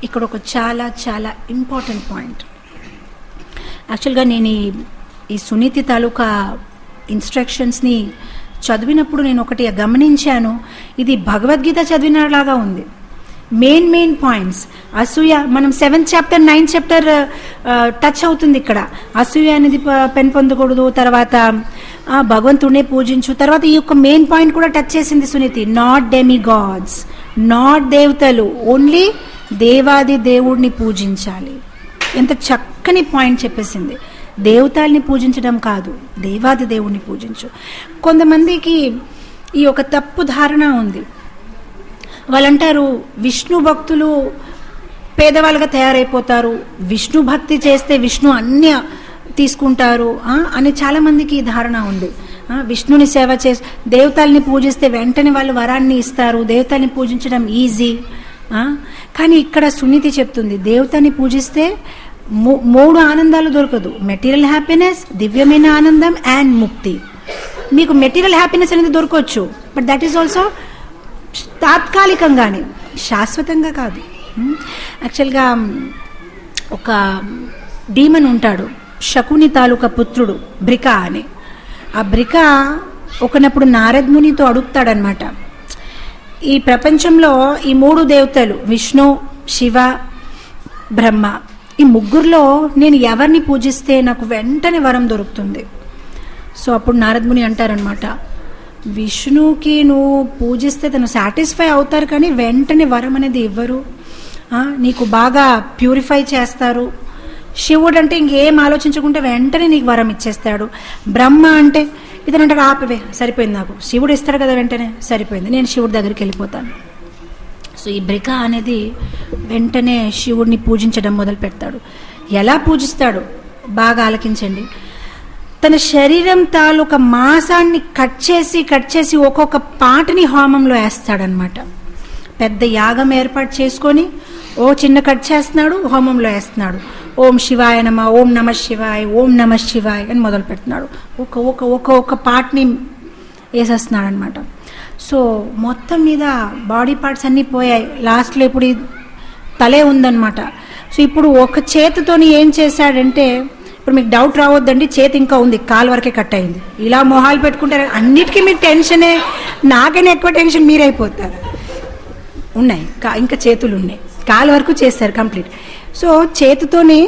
ఇక్కడ ఒక చాలా చాలా ఇంపార్టెంట్ పాయింట్. యాక్చువల్గా నేను ఈ సునీతి తాలూకా ఇన్స్ట్రక్షన్స్ని చదివినప్పుడు నేను ఒకటి గమనించాను, ఇది భగవద్గీత చదివినలాగా ఉంది. Main points. అసూయ మనం 7th chapter 9th chapter touch అవుతుంది ఇక్కడ. అసూయ అనేది పెంపొందకూడదు, తర్వాత భగవంతుడినే పూజించు, తర్వాత ఈ యొక్క మెయిన్ పాయింట్ కూడా టచ్ చేసింది Suniti. Not demigods, not దేవతలు, ఓన్లీ దేవాది దేవుడిని పూజించాలి. ఎంత చక్కని పాయింట్ చెప్పేసింది. దేవతల్ని పూజించడం కాదు, దేవాది దేవుడిని పూజించు. కొంతమందికి ఈ యొక్క తప్పు ధారణ ఉంది. వాళ్ళంటారు విష్ణు భక్తులు పేదవాళ్ళుగా తయారైపోతారు, విష్ణు భక్తి చేస్తే విష్ణు అన్ని తీసుకుంటారు అని చాలా మందికి ఈ ధారణ ఉంది. విష్ణుని సేవ చేసి దేవతల్ని పూజిస్తే వెంటనే వాళ్ళు వరాన్ని ఇస్తారు, దేవతల్ని పూజించడం ఈజీ. కానీ ఇక్కడ సునీతి చెప్తుంది, దేవతని పూజిస్తే 3 ఆనందాలు దొరకదు. మెటీరియల్ హ్యాపీనెస్, దివ్యమైన ఆనందం అండ్ ముక్తి. మీకు మెటీరియల్ హ్యాపీనెస్ అనేది దొరకవచ్చు, బట్ దట్ ఈస్ ఆల్సో తాత్కాలికంగానే, శాశ్వతంగా కాదు. యాక్చువల్గా ఒక డీమన్ ఉంటాడు, శకుని తాలూకా పుత్రుడు బ్రికా అని. ఆ బ్రికా ఒకనప్పుడు నారద మునితో అడుగుతాడనమాట, ఈ ప్రపంచంలో ఈ 3 దేవతలు విష్ణు, శివ, బ్రహ్మ, ఈ ముగ్గురులో నేను ఎవరిని పూజిస్తే నాకు వెంటనే వరం దొరుకుతుంది? సో అప్పుడు నారద ముని అంటారనమాట, విష్ణుకి నువ్వు పూజిస్తే తను సాటిస్ఫై అవుతారు, కానీ వెంటనే వరం అనేది ఇవ్వరు, నీకు బాగా ప్యూరిఫై చేస్తారు. శివుడు అంటే ఇంకేం ఆలోచించకుండా వెంటనే నీకు వరం ఇచ్చేస్తాడు. బ్రహ్మ అంటే ఇతను అంటాడు, ఆపవే సరిపోయింది, నాకు శివుడు ఇస్తాడు కదా వెంటనే, సరిపోయింది, నేను శివుడి దగ్గరికి వెళ్ళిపోతాను. సో ఈ బ్రికా అనేది వెంటనే శివుడిని పూజించడం మొదలు పెడతాడు. ఎలా పూజిస్తాడు బాగా ఆలకించండి. తన శరీరం తాలూకా మాంసాన్ని కట్ చేసి ఒక్కొక్క పాటని హోమంలో వేస్తాడనమాట. పెద్ద యాగం ఏర్పాటు చేసుకొని ఓ చిన్న కట్ చేస్తున్నాడు, హోమంలో వేస్తున్నాడు. ఓం శివాయ నమ, ఓం నమ శివాయ, ఓం నమ శివాయ అని మొదలు పెడుతున్నాడు. ఒక పాటని వేసేస్తున్నాడు అనమాట. సో మొత్తం మీద బాడీ పార్ట్స్ అన్నీ పోయాయి. లాస్ట్లో ఇప్పుడు తలే ఉందన్నమాట. సో ఇప్పుడు ఒక చేతితోని ఏం చేశాడంటే, ఇప్పుడు మీకు డౌట్ రావద్దండి, చేతి ఇంకా ఉంది, కాలు వరకే కట్ అయింది. ఇలా మొహాలు పెట్టుకుంటారు, అన్నిటికీ మీకు టెన్షనే, నాకైనా ఎక్కువ టెన్షన్ మీరైపోతారు. ఉన్నాయి ఇంకా చేతులు ఉన్నాయి, కాలు వరకు చేస్తారు కంప్లీట్. సో చేతితోని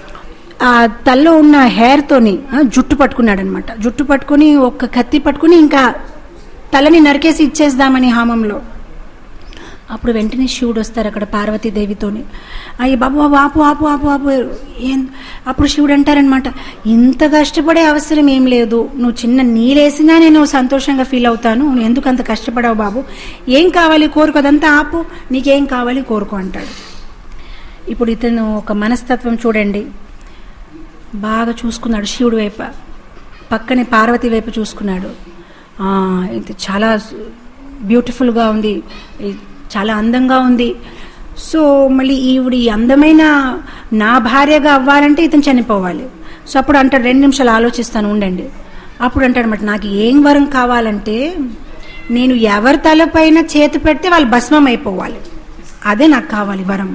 తల్లో ఉన్న హెయిర్తోని జుట్టు పట్టుకున్నాడు అనమాట. జుట్టు పట్టుకుని ఒక కత్తి పట్టుకుని ఇంకా తలని నరికేసి ఇచ్చేద్దామని హోమంలో. అప్పుడు వెంటనే శివుడు వస్తారు అక్కడ పార్వతీదేవితోని. అయ్యి బాబు ఆపు ఆపు ఆపు ఆపు ఏం. అప్పుడు శివుడు అంటారనమాట, ఇంత కష్టపడే అవసరం ఏం లేదు, నువ్వు చిన్న నీళ్ళేసినా నేను సంతోషంగా ఫీల్ అవుతాను, నువ్వు ఎందుకు అంత కష్టపడావు బాబు, ఏం కావాలి కోరుకో, అదంతా ఆపు, నీకేం కావాలి కోరుకో అంటాడు. ఇప్పుడు ఇతను ఒక మనస్తత్వం చూడండి, బాగా చూసుకున్నాడు శివుడి వైపు, పక్కనే పార్వతి వైపు చూసుకున్నాడు. ఇది చాలా బ్యూటిఫుల్గా ఉంది, చాలా అందంగా ఉంది. సో మళ్ళీ ఈవిడి అందమైన నా భార్యగా అవ్వాలంటే ఇతను చనిపోవాలి. సో అప్పుడు అంటాడు, 2 నిమిషాలు ఆలోచిస్తాను ఉండండి. అప్పుడు అంటాడు అనమాట, నాకు ఏం వరం కావాలంటే నేను ఎవరి తలపైన చేతి పెడితే వాళ్ళు భస్మం అయిపోవాలి, అదే నాకు కావాలి వరం.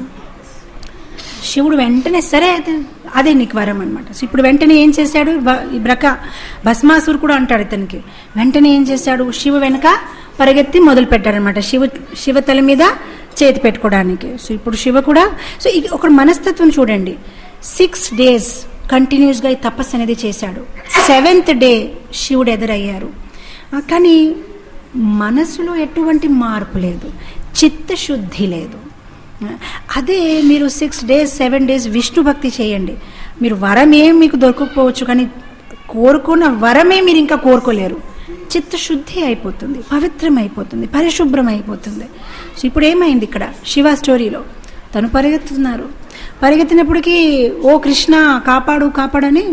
శివుడు వెంటనే సరే అదే నీకు వరం అనమాట. సో ఇప్పుడు వెంటనే ఏం చేశాడు, భస్మాసురు కూడా అంటాడు ఇతనికి. వెంటనే ఏం చేశాడు, శివ వెనక పరిగెత్తి మొదలు పెట్టాడనమాట శివ తల మీద చేతి పెట్టుకోవడానికి. సో ఇప్పుడు శివ కూడా, సో ఒక మనస్తత్వం చూడండి, 6 days కంటిన్యూస్గా ఈ తపస్సు అనేది చేశాడు. 7th day శివుడు ఎదురయ్యారు. కానీ మనసులో ఎటువంటి మార్పు లేదు, చిత్తశుద్ధి లేదు. అదే మీరు 6 days 7 days విష్ణు భక్తి చేయండి, మీరు వరమే మీకు దొరకకపోవచ్చు, కానీ కోరుకున్న వరమే మీరు ఇంకా కోరుకోలేరు. చిత్తశుద్ధి అయిపోతుంది, పవిత్రం అయిపోతుంది, పరిశుభ్రం అయిపోతుంది. సో ఇప్పుడు ఏమైంది ఇక్కడ శివ స్టోరీలో, తను పరిగెత్తినప్పటికీ ఓ కృష్ణ కాపాడు కాపాడని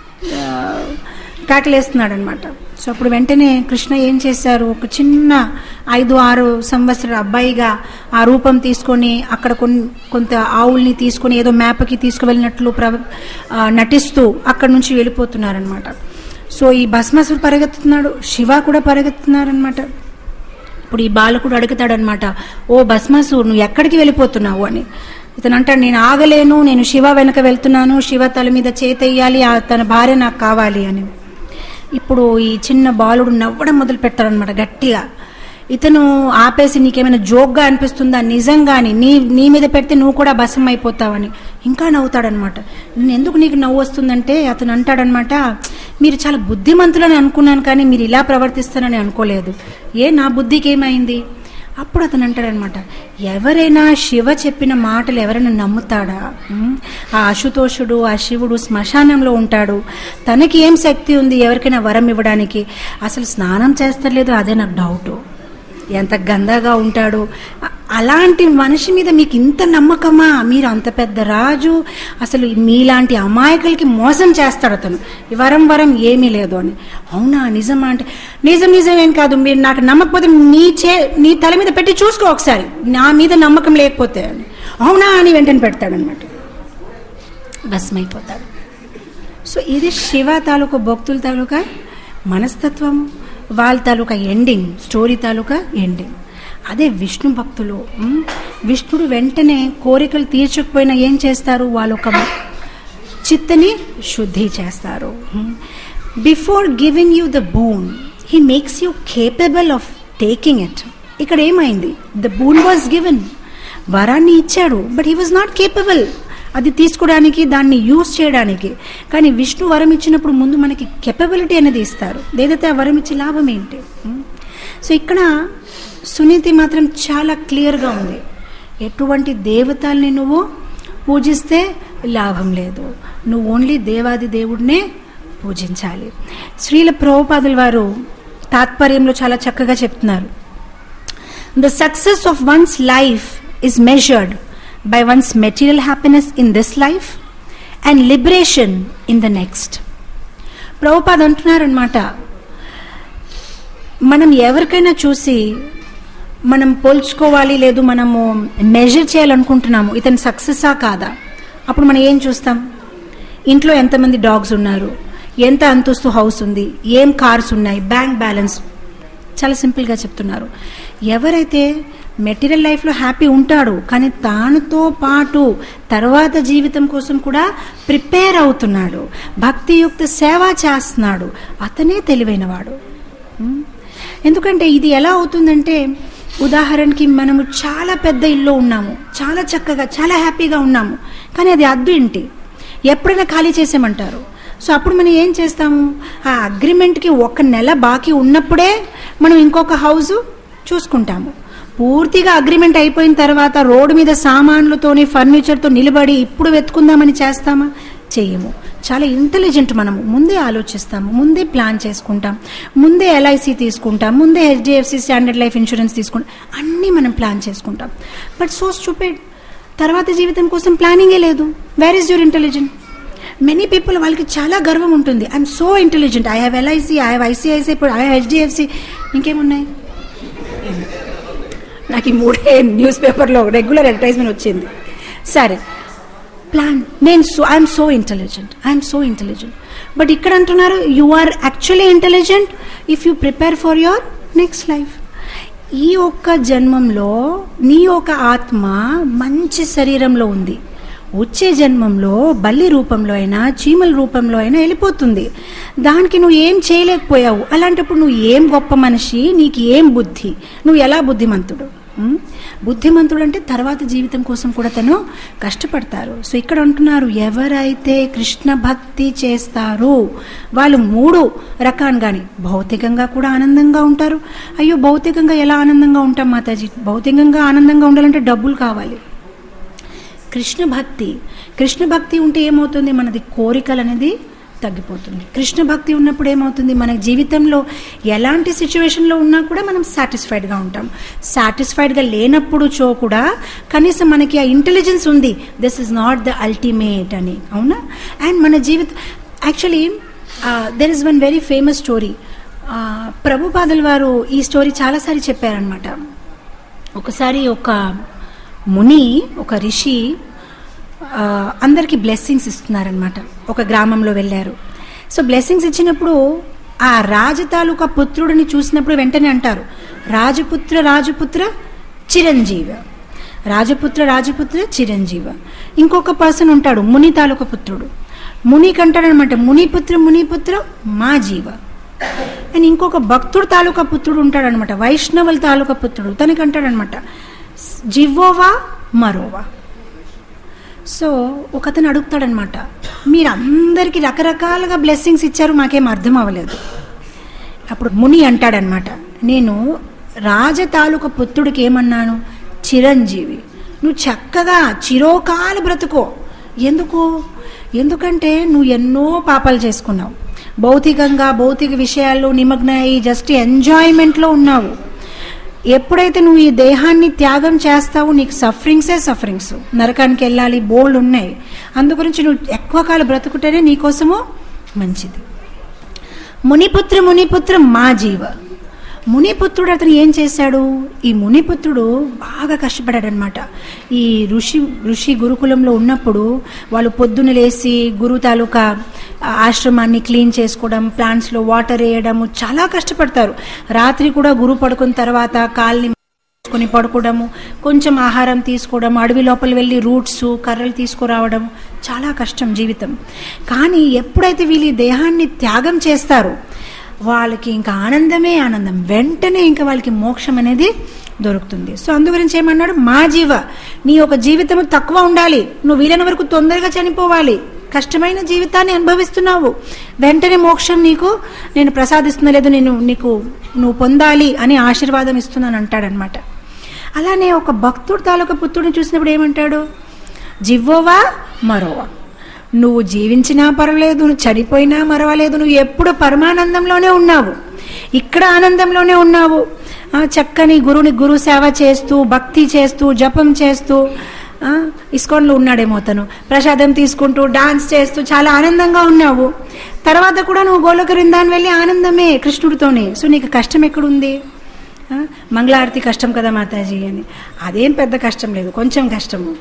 కేకలేస్తున్నాడు అనమాట. సో అప్పుడు వెంటనే కృష్ణ ఏం చేశారు, ఒక చిన్న 5-6 సంవత్సరాల అబ్బాయిగా ఆ రూపం తీసుకొని అక్కడ కొంత ఆవుల్ని తీసుకొని ఏదో మేపకి తీసుకువెళ్ళినట్లు నటిస్తూ అక్కడి నుంచి వెళ్ళిపోతున్నారనమాట. సో ఈ భస్మాసుడు పరిగెత్తుతున్నాడు, శివ కూడా పరిగెత్తున్నారనమాట. ఇప్పుడు ఈ బాలకుడు అడుగుతాడనమాట, ఓ భస్మాసుడు నువ్వు ఎక్కడికి వెళ్ళిపోతున్నావు అని. ఇతను అంటాడు, నేను ఆగలేను, నేను శివ వెనక వెళ్తున్నాను, శివ తల మీద చేతెయ్యాలి, తన భార్య నాకు కావాలి అని. ఇప్పుడు ఈ చిన్న బాలుడు నవ్వడం మొదలు పెడతాడనమాట గట్టిగా. ఇతను ఆపేసి, నీకేమైనా జోక్గా అనిపిస్తుందా, నిజంగాని నీ మీద పెడితే నువ్వు కూడా భస్మం అయిపోతావని ఇంకా నవ్వుతాడనమాట. ఎందుకు నీకు నవ్వు వస్తుందంటే అతను అంటాడనమాట, మీరు చాలా బుద్ధిమంతులని అనుకున్నాను, కానీ మీరు ఇలా ప్రవర్తిస్తారని అనుకోలేదు. నా బుద్ధికి ఏమైంది? అప్పుడు అతను అంటాడనమాట, ఎవరైనా శివ చెప్పిన మాటలు ఎవరైనా నమ్ముతాడా? ఆ అశుతోషుడు, ఆ శివుడు శ్మశానంలో ఉంటాడు, తనకి ఏం శక్తి ఉంది ఎవరికైనా వరం ఇవ్వడానికి? అసలు స్నానం చేస్తలేదు, అదే నాకు డౌటు. ఎంత గందాగా ఉంటాడు. అలాంటి మనిషి మీద మీకు ఇంత నమ్మకమా? మీరు అంత పెద్ద రాజు, అసలు మీలాంటి అమాయకులకి మోసం చేస్తాడు అతను. వరం ఏమీ లేదు అని. అవునా, నిజమా అంటే, నిజం ఏం కాదు, మీరు నాకు నమ్మకపోతే నీ తల మీద పెట్టి చూసుకో ఒకసారి, నా మీద నమ్మకం లేకపోతే అని. అవునా అని వెంటనే పెడతాడనమాట, భస్మైపోతాడు. సో ఇది శివ తాలూకా భక్తుల తాలూకా మనస్తత్వం, వాళ్ళ తాలూకా ఎండింగ్, స్టోరీ తాలూకా ఎండింగ్. అదే విష్ణు భక్తులు. విష్ణుడు వెంటనే కోరికలు తీర్చకపోయినా ఏం చేస్తారు? వాళ్ళు ఒక చిత్తని శుద్ధి చేస్తారు. Before giving you the boon he makes you capable of taking it. ఇక్కడ ఏమైంది? ద బూన్ వాజ్ గివెన్, వరాన్ని ఇచ్చాడు, but he was not capable అది తీసుకోవడానికి, దాన్ని యూజ్ చేయడానికి. కానీ విష్ణు వరం ఇచ్చినప్పుడు ముందు మనకి కెపబిలిటీ అనేది ఇస్తారు, లేదైతే ఆ వరం ఇచ్చే లాభం ఏంటి? సో ఇక్కడ సునీతి మాత్రం చాలా క్లియర్గా ఉంది. ఎటువంటి దేవతల్ని నువ్వు పూజిస్తే లాభం లేదు, నువ్వు ఓన్లీ దేవాది దేవుడినే పూజించాలి. శ్రీల ప్రభుపాదుల వారు తాత్పర్యంలో చాలా చక్కగా చెప్తున్నారు, the success of one's life is measured by one's material happiness in this life and liberation in the next. Prabhupada అంటున్నారనమాట, మనం ఎవరికైనా చూసి మనం పోల్చుకోవాలి, లేదు మనము మెజర్ చేయాలనుకుంటున్నాము ఇతను సక్సెసా కాదా. అప్పుడు మనం ఏం చూస్తాం? ఇంట్లో ఎంతమంది డాగ్స్ ఉన్నారు, ఎంత అంతస్తు హౌస్ ఉంది, ఏం కార్స్ ఉన్నాయి, బ్యాంక్ బ్యాలెన్స్. చాలా సింపుల్గా చెప్తున్నారు, ఎవరైతే మెటీరియల్ లైఫ్లో హ్యాపీ ఉంటాడు, కానీ తానుతో పాటు తర్వాత జీవితం కోసం కూడా ప్రిపేర్ అవుతున్నాడు, భక్తియుక్త సేవ చేస్తున్నాడు, అతనే తెలివైనవాడు. ఎందుకంటే ఇది ఎలా అవుతుందంటే, ఉదాహరణకి మనము చాలా పెద్ద ఇల్లు ఉన్నాము, చాలా చక్కగా చాలా హ్యాపీగా ఉన్నాము, కానీ అది అద్దు ఇంటి, ఎప్పుడైనా ఖాళీ చేసేయమంటారు. సో అప్పుడు మనం ఏం చేస్తాము? ఆ అగ్రిమెంట్కి 1 నెల బాకీ ఉన్నప్పుడే మనం ఇంకొక హౌస్ చూసుకుంటాము. పూర్తిగా అగ్రిమెంట్ అయిపోయిన తర్వాత రోడ్డు మీద సామాన్లతోని ఫర్నిచర్తో నిలబడి ఇప్పుడు వెతుకుందామని చేస్తామా? చెయ్యము. చాలా ఇంటెలిజెంట్ మనము, ముందే ఆలోచిస్తాము, ముందే ప్లాన్ చేసుకుంటాం, ముందే LIC తీసుకుంటాం, ముందే HDFC స్టాండర్డ్ లైఫ్ ఇన్సూరెన్స్ తీసుకుంటాం, అన్నీ మనం ప్లాన్ చేసుకుంటాం. బట్ సో స్టూపిడ్, తర్వాత జీవితం కోసం ప్లానింగే లేదు. Where is your intelligent? Many people వాళ్ళకి చాలా గర్వం ఉంటుంది, I'm so intelligent, I have LIC, I have ICICI, ఇప్పుడు ఐ హ్యావ్ HDFC, ఇంకేమున్నాయి? నాకు ఈ 3 న్యూస్ పేపర్లో రెగ్యులర్ అడ్వర్టైజ్మెంట్ వచ్చింది. సరే, plan, I'm so intelligent. But ఇక్కడ అంటున్నారు, you are actually intelligent if you prepare for your next life. ఈ ఒక్క జన్మంలో నీ యొక్క ఆత్మ మంచి శరీరంలో ఉంది, వచ్చే జన్మంలో బల్లి రూపంలో అయినా చీమల రూపంలో అయినా వెళ్ళిపోతుంది. దానికి నువ్వు ఏం చేయలేకపోయావు. అలాంటప్పుడు నువ్వు ఏం గొప్ప మనిషి, నీకు ఏం బుద్ధి, నువ్వు ఎలా బుద్ధిమంతుడు? బుద్ధిమంతుడు అంటే తర్వాత జీవితం కోసం కూడా తను కష్టపడతారు. సో ఇక్కడ అంటున్నారు, ఎవరైతే కృష్ణ భక్తి చేస్తారో వాళ్ళు 3 రకాలుగాని భౌతికంగా కూడా ఆనందంగా ఉంటారు. అయ్యో, భౌతికంగా ఎలా ఆనందంగా ఉంటాం మాతాజీ? భౌతికంగా ఆనందంగా ఉండాలంటే డబ్బులు కావాలి. కృష్ణ భక్తి ఉంటే ఏమవుతుంది? మనది కోరికలు అనేది తగ్గిపోతుంది. కృష్ణ భక్తి ఉన్నప్పుడు ఏమవుతుంది? మన జీవితంలో ఎలాంటి సిచ్యువేషన్లో ఉన్నా కూడా మనం సాటిస్ఫైడ్గా ఉంటాం. సాటిస్ఫైడ్గా లేనప్పుడు కూడా కనీసం మనకి ఆ ఇంటెలిజెన్స్ ఉంది, this is not the ultimate అని. అవునా? అండ్ మన జీవితం actually there is one very famous story. ప్రభుపాదుల వారు ఈ స్టోరీ చాలాసారి చెప్పారనమాట. ఒకసారి ఒక ముని, ఒక రిషి అందరికీ బ్లెస్సింగ్స్ ఇస్తున్నారనమాట. ఒక గ్రామంలో వెళ్ళారు. సో బ్లెస్సింగ్స్ ఇచ్చినప్పుడు ఆ రాజు తాలూకా పుత్రుడిని చూసినప్పుడు వెంటనే అంటారు, రాజపుత్ర చిరంజీవి. రాజపుత్ర చిరంజీవ. ఇంకొక పర్సన్ ఉంటాడు ముని తాలూకా పుత్రుడు. మునికి అంటాడనమాట, మునిపుత్ర మా జీవ. అండ్ ఇంకొక భక్తుడు తాలూకా పుత్రుడు ఉంటాడనమాట, వైష్ణవుల తాలూకా పుత్రుడు. తనకి అంటాడనమాట జివ్వోవా మరోవా. సో ఒకతను అడుగుతాడనమాట, మీరు అందరికీ రకరకాలుగా బ్లెస్సింగ్స్ ఇచ్చారు, మాకేం అర్థం అవ్వలేదు. అప్పుడు ముని అంటాడనమాట, నేను రాజ తాలూకా పుత్రుడికి ఏమన్నాను, చిరంజీవి, నువ్వు చక్కగా చిరోకాలు బ్రతుకో. ఎందుకంటే నువ్వు ఎన్నో పాపాలు చేసుకున్నావు, భౌతిక విషయాల్లో నిమగ్నయి జస్ట్ ఎంజాయ్మెంట్లో ఉన్నావు. ఎప్పుడైతే నువ్వు ఈ దేహాన్ని త్యాగం చేస్తావో నీకు సఫరింగ్స్, నరకానికి వెళ్ళాలి, బోల్డ్ ఉన్నాయి. అందుగురించి నువ్వు ఎక్కువ కాలం బ్రతుకుటేనే నీకోసము మంచిది. మునిపుత్ర మా జీవ. మునిపుత్రుడు అతను ఏం చేశాడు, ఈ మునిపుత్రుడు బాగా కష్టపడాడు అనమాట. ఈ ఋషి గురుకులంలో ఉన్నప్పుడు వాళ్ళు పొద్దున లేసి గురు తాలూకా ఆశ్రమాన్ని క్లీన్ చేసుకోవడం, ప్లాంట్స్లో వాటర్ వేయడము, చాలా కష్టపడతారు. రాత్రి కూడా గురువు పడుకున్న తర్వాత కాల్ని కొని పడుకోవడము, కొంచెం ఆహారం తీసుకోవడం, అడవి లోపల వెళ్ళి రూట్స్ కర్రలు తీసుకురావడం, చాలా కష్టం జీవితం. కానీ ఎప్పుడైతే వీళ్ళు దేహాన్ని త్యాగం చేస్తారో వాళ్ళకి ఇంకా ఆనందమే ఆనందం, వెంటనే ఇంకా వాళ్ళకి మోక్షం అనేది దొరుకుతుంది. సో అందుగురించి ఏమన్నాడు, మా జీవ, నీ ఒక జీవితం తక్కువ ఉండాలి, నువ్వు వీలైన వరకు తొందరగా చనిపోవాలి, కష్టమైన జీవితాన్ని అనుభవిస్తున్నావు, వెంటనే మోక్షం నీకు నేను ప్రసాదిస్తున్నా, లేదు నువ్వు పొందాలి అని ఆశీర్వాదం ఇస్తున్నాను అంటాడనమాట. అలానే ఒక భక్తుడు తాలూకా పుత్రుడిని చూసినప్పుడు ఏమంటాడు, జివ్వోవా మరోవా. నువ్వు జీవించినా పర్వాలేదు, నువ్వు చనిపోయినా పర్వాలేదు, నువ్వు ఎప్పుడు పరమానందంలోనే ఉన్నావు, ఇక్కడ ఆనందంలోనే ఉన్నావు. చక్కని గురు సేవ చేస్తూ, భక్తి చేస్తూ, జపం చేస్తూ, ఇస్కాన్లో ఉన్నాడేమో అతను, ప్రసాదం తీసుకుంటూ, డాన్స్ చేస్తూ చాలా ఆనందంగా ఉన్నావు. తర్వాత కూడా నువ్వు గోలోక వృందాన్ని వెళ్ళి ఆనందమే కృష్ణుడితోనే. సో నీకు కష్టం ఎక్కడుంది, మంగళారతి కష్టం కదా మాతాజీ అని, అదేం పెద్ద కష్టం లేదు, కొంచెం కష్టము.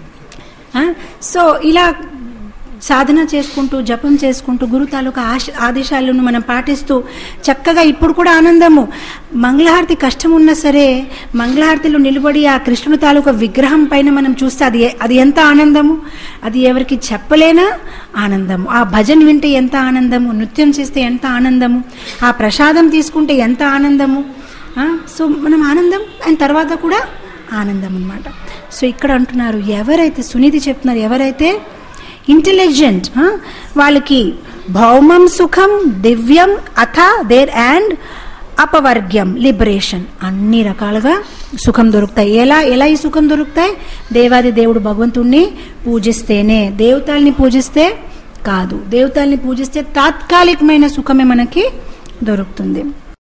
సో ఇలా సాధన చేసుకుంటూ, జపం చేసుకుంటూ, గురు తాలూకా ఆదేశాలను మనం పాటిస్తూ చక్కగా ఇప్పుడు కూడా ఆనందము. మంగళహారతి కష్టం ఉన్నా సరే మంగళహారతిలో నిలబడి ఆ కృష్ణుని తాలూకా విగ్రహం పైన మనం చూస్తే అది ఎంత ఆనందము, అది ఎవరికి చెప్పలేనా ఆనందము. ఆ భజన వింటే ఎంత ఆనందము, నృత్యం చేస్తే ఎంత ఆనందము, ఆ ప్రసాదం తీసుకుంటే ఎంత ఆనందము. సో మనం ఆనందం అండ్ తర్వాత కూడా ఆనందం అన్నమాట. సో ఇక్కడ అంటున్నారు, ఎవరైతే సునీతి చెప్తున్నారు, ఎవరైతే ఇంటెలిజెంట్, వాళ్ళకి భౌమం సుఖం దివ్యం అథ దేర్ అండ్ అపవర్గ్యం లిబరేషన్, అన్ని రకాలుగా సుఖం దొరుకుతాయి. ఎలా ఈ సుఖం దొరుకుతాయి, దేవాది దేవుడు భగవంతుణ్ణి పూజిస్తేనే, దేవతల్ని పూజిస్తే కాదు. దేవతల్ని పూజిస్తే తాత్కాలికమైన సుఖమే మనకి దొరుకుతుంది.